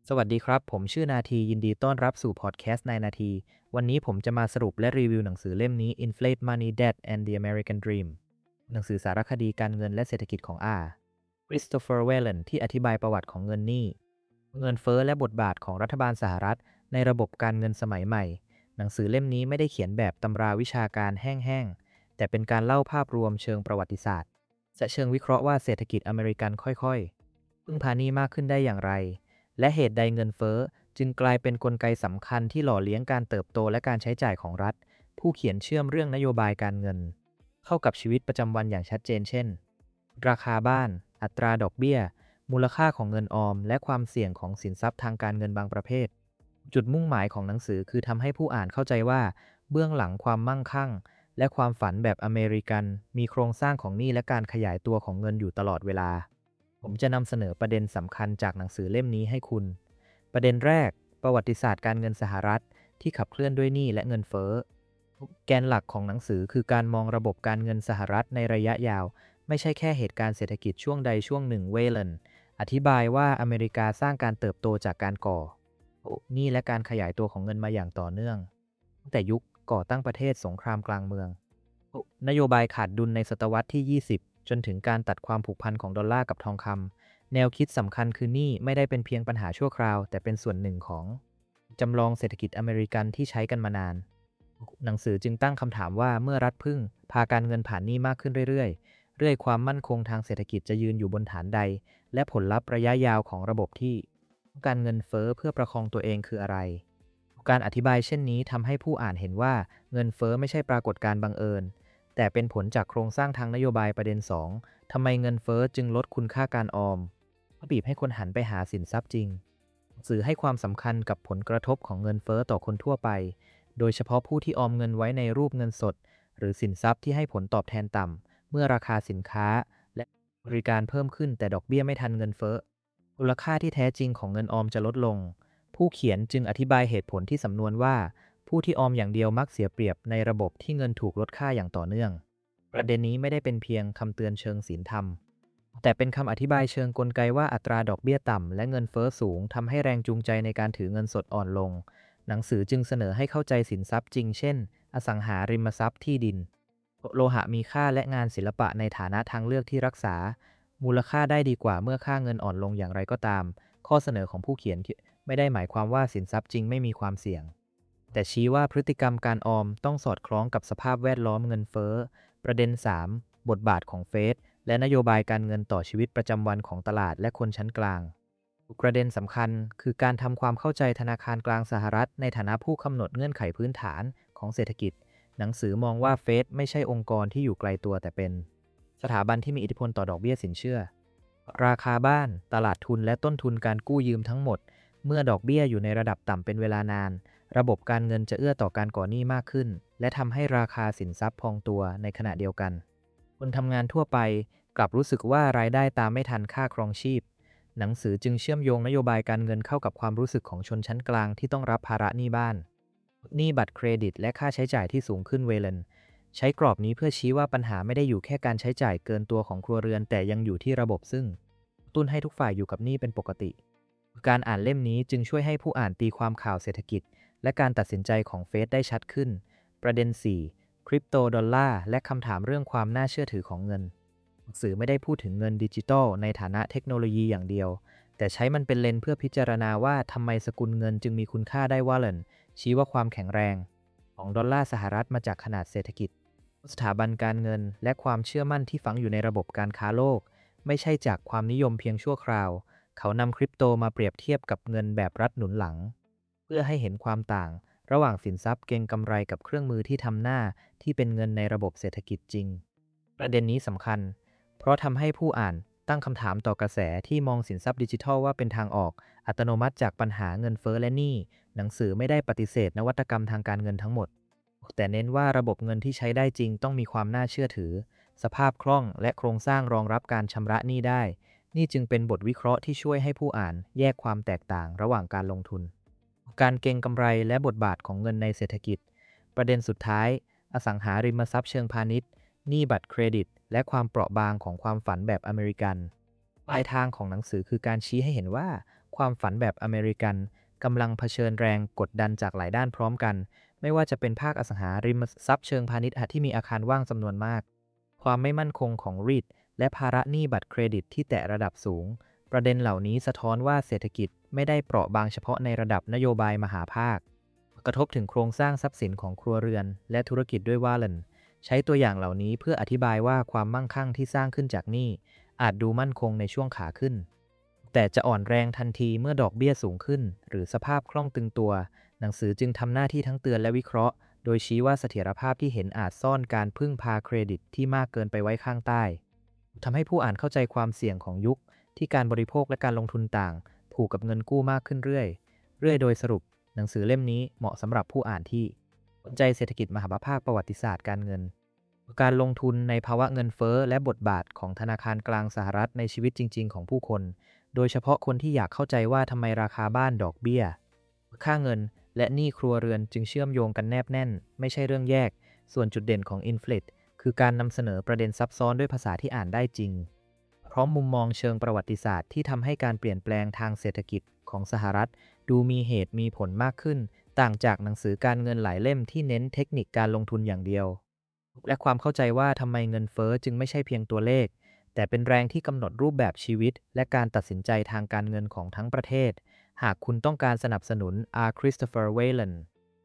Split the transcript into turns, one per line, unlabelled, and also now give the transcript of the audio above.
สวัสดีครับผมชื่อนาทียินดีต้อนรับสู่พอดแคสต์นายนาทีวันนี้ผมจะมาสรุปและรีวิวหนังสือเล่มนี้ Inflate Money Debt and the American Dream หนังสือสารคดีการเงินและเศรษฐกิจของคริสโตเฟอร์เวลเลนที่อธิบายประวัติของเงินหนี้เงินเฟ้อและบทบาทของรัฐบาลสหรัฐในระบบการเงินสมัยใหม่หนังสือเล่มนี้ไม่ได้เขียนแบบตำราวิชาการแห้งๆแต่เป็นการเล่าภาพรวมเชิงประวัติศาสตร์และเชิงวิเคราะห์ว่าเศรษฐกิจอเมริกันค่อยๆพึ่งพาหนี้มากขึ้นได้อย่างไร และเหตุใดเงินเฟ้อจึงกลายเป็นนกลไกสำคัญที่หล่อเลี้ยงการเติบโตและการใช้จ่ายของรัฐ ผู้เขียนเชื่อมเรื่องนโยบายการเงินเข้ากับชีวิตประจำวันอย่างชัดเจนเช่น ราคาบ้าน อัตราดอกเบี้ย มูลค่าของเงินออม และความเสี่ยงของสินทรัพย์ทางการเงินบางประเภท จุดมุ่งหมายของหนังสือคือทำให้ผู้อ่านเข้าใจว่าเบื้องหลังความมั่งคั่งและความฝันแบบอเมริกันมีโครงสร้างของหนี้และการขยายตัวของเงินอยู่ตลอดเวลา ผมจะนำเสนอประเด็นสำคัญจากหนังสือเล่มนี้ให้คุณ ประเด็นแรก ประวัติศาสตร์การเงินสหรัฐที่ขับเคลื่อนด้วยหนี้และเงินเฟ้อ แกนหลักของหนังสือคือการมองระบบการเงินสหรัฐในระยะยาว ไม่ใช่แค่เหตุการณ์เศรษฐกิจช่วงใดช่วงหนึ่งเวเลนอธิบายว่าอเมริกาสร้างการเติบโตจากการก่อหนี้และการขยายตัวของเงินมาอย่างต่อเนื่องตั้งแต่ยุคก่อตั้งประเทศสงครามกลางเมือง นโยบายขาดดุลในศตวรรษที่ 20 จนถึงการตัดความผูกพันของดอลลาร์กับทองคำ แนวคิดสำคัญคือหนี้ไม่ได้เป็นเพียงปัญหาชั่วคราว แต่เป็นส่วนหนึ่งของจำลองเศรษฐกิจอเมริกันที่ใช้กันมานาน หนังสือจึงตั้งคำถามว่าเมื่อรัฐพึ่งพาการเงินผ่านหนี้มากขึ้นเรื่อยๆเรื่อยความมั่นคงทางเศรษฐกิจจะยืนอยู่บนฐานใด และผลลัพธ์ระยะยาวของระบบที่การเงินเฟ้อเพื่อประคองตัวเองคืออะไร การอธิบายเช่นนี้ทำให้ผู้อ่านเห็นว่าเงินเฟ้อไม่ใช่ปรากฏการณ์บังเอิญ แต่เป็นผลจากโครงสร้างทางนโยบายประเด็น2ทำไมเงินเฟ้อจึงลดคุณค่าการออมบีบให้คนหันไปหาสินทรัพย์จริงสื่อให้ความสำคัญกับผลกระทบของเงินเฟ้อต่อคนทั่วไป โดยเฉพาะผู้ที่ออมเงินไว้ในรูปเงินสด หรือสินทรัพย์ที่ให้ผลตอบแทนต่ำ เมื่อราคาสินค้าและบริการเพิ่มขึ้นแต่ดอกเบี้ยไม่ทันเงินเฟ้อมูลค่าที่แท้จริงของเงินออมจะลดลง ผู้เขียนจึงอธิบายเหตุผลที่สำนวนว่าผู้ที่ออมอย่างเดียวมักเสียเปรียบในระบบที่เงินถูกลดค่าอย่างต่อเนื่อง ประเด็นนี้ไม่ได้เป็นเพียงคำเตือนเชิงศีลธรรม แต่เป็นคำอธิบายเชิงกลไกว่าอัตราดอกเบี้ยต่ำและเงินเฟ้อสูงทำให้แรงจูงใจในการถือเงินสดอ่อนลง หนังสือจึงเสนอให้เข้าใจสินทรัพย์จริงเช่นอสังหาริมทรัพย์ที่ดินโลหะมีค่าและงานศิลปะในฐานะทางเลือกที่รักษามูลค่าได้ดีกว่าเมื่อค่าเงินอ่อนลงอย่างไรก็ตามข้อเสนอของผู้เขียนไม่ได้หมายความว่าสินทรัพย์จริงไม่มีความเสี่ยงแต่ชี้ว่าพฤติกรรมการออมต้องสอดคล้องกับสภาพแวดล้อมเงินเฟ้อประเด็น3บทบาทของเฟดและนโยบายการเงินต่อชีวิตประจำวันของตลาดและคนชั้นกลางประเด็นสำคัญคือการทำความเข้าใจธนาคารกลางสหรัฐในฐานะผู้กำหนดเงื่อนไขพื้นฐานของเศรษฐกิจหนังสือมองว่าเฟดไม่ใช่องค์กรที่อยู่ไกลตัวแต่เป็นสถาบันที่มีอิทธิพลต่อดอกเบี้ยสินเชื่อราคาบ้านตลาดทุนและต้นทุนการกู้ยืมทั้งหมดเมื่อดอกเบี้ยอยู่ในระดับต่ำเป็นเวลานานระบบการเงินจะเอื้อต่อการก่อหนี้มากขึ้นและทำให้ราคาสินทรัพย์พองตัวในขณะเดียวกันคนทำงานทั่วไปกลับรู้สึกว่ารายได้ตามไม่ทันค่าครองชีพหนังสือจึงเชื่อมโยงนโยบายการเงินเข้ากับความรู้สึกของชนชั้นกลางที่ต้องรับภาระหนี้บ้านหนี้บัตรเครดิตและค่าใช้จ่ายที่สูงขึ้นเวเลนใช้กรอบนี้เพื่อชี้ว่าปัญหาไม่ได้อยู่แค่การใช้จ่ายเกินตัวของครัวเรือนแต่ยังอยู่ที่ระบบซึ่งตุ้นให้ทุกฝ่ายอยู่กับหนี้เป็นปกติการอ่านเล่มนี้จึงช่วยให้ผู้อ่านตีความข่าวเศรษฐกิจและการตัดสินใจของเฟดได้ชัดขึ้นประเด็น4คริปโตดอลลาร์และคำถามเรื่องความน่าเชื่อถือของเงินหนังสือไม่ได้พูดถึงเงินดิจิทัลในฐานะเทคโนโลยีอย่างเดียวแต่ใช้มันเป็นเลนส์เพื่อพิจารณาว่าทำไมสกุลเงินจึงมีคุณค่าได้ว่าเลนชี้ว่าความแข็งแรงของดอลลาร์สหรัฐมาจากขนาดเศรษฐกิจสถาบันการเงินและความเชื่อมั่นที่ฝังอยู่ในระบบการค้าโลกไม่ใช่จากความนิยมเพียงชั่วคราวเขานำคริปโตมาเปรียบเทียบกับเงินแบบรัฐหนุนหลังเพื่อให้เห็นความต่างระหว่างสินทรัพย์เก็งกำไรกับเครื่องมือที่ทำหน้าที่เป็นเงินในระบบเศรษฐกิจจริงประเด็นนี้สำคัญเพราะทำให้ผู้อ่านตั้งคำถามต่อกระแสที่มองสินทรัพย์ดิจิทัลว่าเป็นทางออกอัตโนมัติจากปัญหาเงินเฟ้อและหนี้หนังสือไม่ได้ปฏิเสธนวัตกรรมทางการเงินทั้งหมดแต่เน้นว่าระบบเงินที่ใช้ได้จริงต้องมีความน่าเชื่อถือสภาพคล่องและโครงสร้างรองรับการชำระหนี้ได้นี่จึงเป็นบทวิเคราะห์ที่ช่วยให้ผู้อ่านแยกความแตกต่างระหว่างการลงทุนการเก็งกำไรและบทบาทของเงินในเศรษฐกิจประเด็นสุดท้ายอสังหาริมทรัพย์เชิงพาณิชย์หนี้บัตรเครดิตและความเปราะบางของความฝันแบบอเมริกันปลายทางของหนังสือคือการชี้ให้เห็นว่าความฝันแบบอเมริกันกำลังเผชิญแรงกดดันจากหลายด้านพร้อมกันไม่ว่าจะเป็นภาคอสังหาริมทรัพย์เชิงพาณิชย์ที่มีอาคารว่างจำนวนมากความไม่มั่นคงของREITและภาระหนี้บัตรเครดิตที่แตะระดับสูงประเด็นเหล่านี้สะท้อนว่าเศรษฐกิจไม่ได้เปราะบางเฉพาะในระดับนโยบายมหาภาคกระทบถึงโครงสร้างทรัพย์สินของครัวเรือนและธุรกิจด้วยว่าเลนใช้ตัวอย่างเหล่านี้เพื่ออธิบายว่าความมั่งคั่งที่สร้างขึ้นจากหนี้อาจดูมั่นคงในช่วงขาขึ้นแต่จะอ่อนแรงทันทีเมื่อดอกเบี้ยสูงขึ้นหรือสภาพคล่องตึงตัวหนังสือจึงทำหน้าที่ทั้งเตือนและวิเคราะห์โดยชี้ว่าเสถียรภาพที่เห็นอาจซ่อนการพึ่งพาเครดิตที่มากเกินไปไว้ข้างใต้ทำให้ผู้อ่านเข้าใจความเสี่ยงของยุคที่การบริโภคและการลงทุนต่างผูกกับเงินกู้มากขึ้นเรื่อยโดยสรุปหนังสือเล่มนี้เหมาะสำหรับผู้อ่านที่สนใจเศรษฐกิจมหภาคประวัติศาสตร์การเงินการลงทุนในภาวะเงินเฟ้อและบทบาทของธนาคารกลางสหรัฐในชีวิตจริงๆของผู้คนโดยเฉพาะคนที่อยากเข้าใจว่าทำไมราคาบ้านดอกเบี้ยค่าเงินและหนี้ครัวเรือนจึงเชื่อมโยงกันแนบแน่นไม่ใช่เรื่องแยกส่วนจุดเด่นของ Inflate คือการนำเสนอประเด็นซับซ้อนด้วยภาษาที่อ่านได้จริงพร้อมมุมมองเชิงประวัติศาสตร์ที่ทำให้การเปลี่ยนแปลงทางเศรษฐกิจของสหรัฐดูมีเหตุมีผลมากขึ้นต่างจากหนังสือการเงินหลายเล่มที่เน้นเทคนิคการลงทุนอย่างเดียวและความเข้าใจว่าทำไมเงินเฟ้อจึงไม่ใช่เพียงตัวเลขแต่เป็นแรงที่กำหนดรูปแบบชีวิตและการตัดสินใจทางการเงินของทั้งประเทศหากคุณต้องการสนับสนุน R. Christopher Whalen